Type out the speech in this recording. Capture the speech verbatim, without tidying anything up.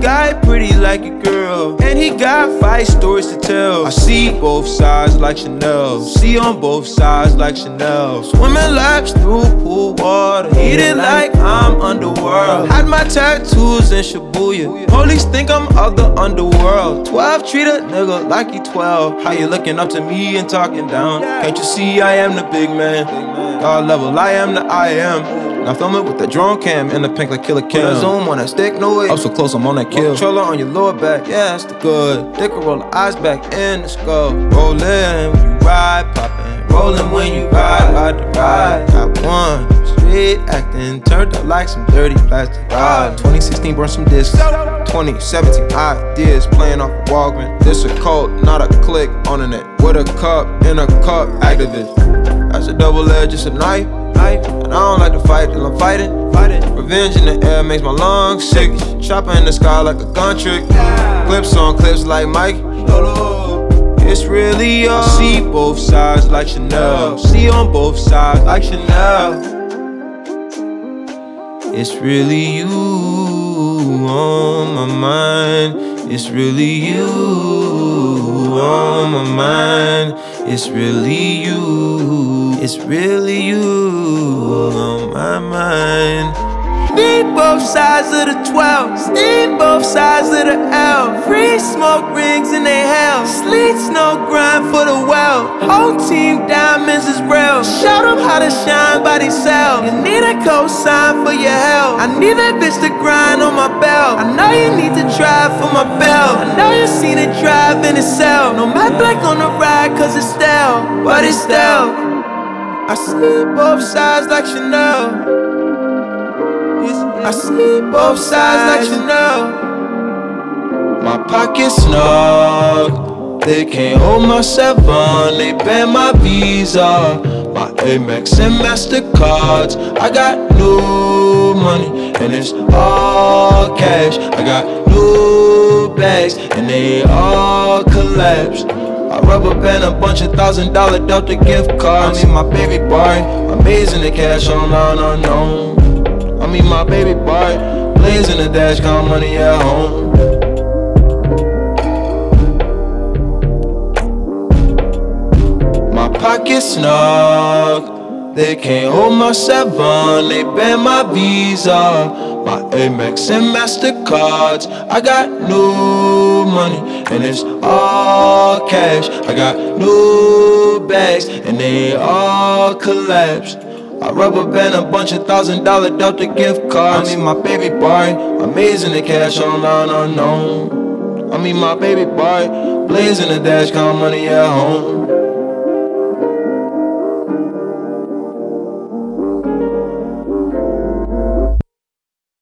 guy pretty like a girl, and he got five stories to tell. I see both sides like Chanel, see on both sides like Chanel. Swimming laps through pool water, eating like I'm underworld. Had my tattoos in Shibuya, police think I'm of the underworld. Twelve treat a nigga like he twelve. How you looking up to me and talking down? Can't you see I am the big man? God level, I am the I am. Now film it with the drone cam and the pink like Killer Cam. Put a zoom on that stick, no way. Up so close, I'm on that kill. Controller on your lower back, yeah, that's the good. Dick roll the eyes back in the skull. Rollin' when you ride, poppin'. Rollin' when you ride, ride the ride. Got one, straight acting, turned up like some dirty plastic ride. twenty sixteen burned some discs. twenty seventeen ideas playing off a Walgreens. This a cult, not a click on the net. With a cup, in a cup, activist. That's a double edge, it's a knife. And I don't like to fight till I'm fighting. fighting. Revenge in the air makes my lungs sick. Chopper in the sky like a gun trick. Clips on clips like Mike. It's really you. I see both sides like Chanel. See on both sides like Chanel. It's really you on my mind. It's really you on my mind. It's really you. It's really you on my mind. Need both sides of the twelve, steam both sides of the L. Free smoke rings in they hell. Sleet snow grind for the well. Whole team diamonds is real. Show them how to shine by themselves. You need a cosign for your help. I need that bitch to grind on my belt. I know you need to drive for my belt. I know you seen it drive in itself. No matte black on the ride cause it's stale, but it's stale. I see both sides like Chanel. I see both sides like Chanel. My pocket's snug, they can't hold my seven. They ban my Visa, my Amex and MasterCards. I got new money and it's all cash. I got new bags and they all collapsed. I rubber band a bunch of thousand dollar Delta gift cards. I mean my baby boy, amazing the cash online unknown. I mean my baby boy, blazing the dash, count money at home. My pocket's snug, they can't hold my seven. They ban my Visa, my Amex and MasterCards. I got new money and it's all cash. I got new bags and they all collapsed. I rubber band a bunch of thousand dollar Delta gift cards. I mean my baby boy, amazing the cash online unknown. I mean my baby boy, blazing the dash, count money at home.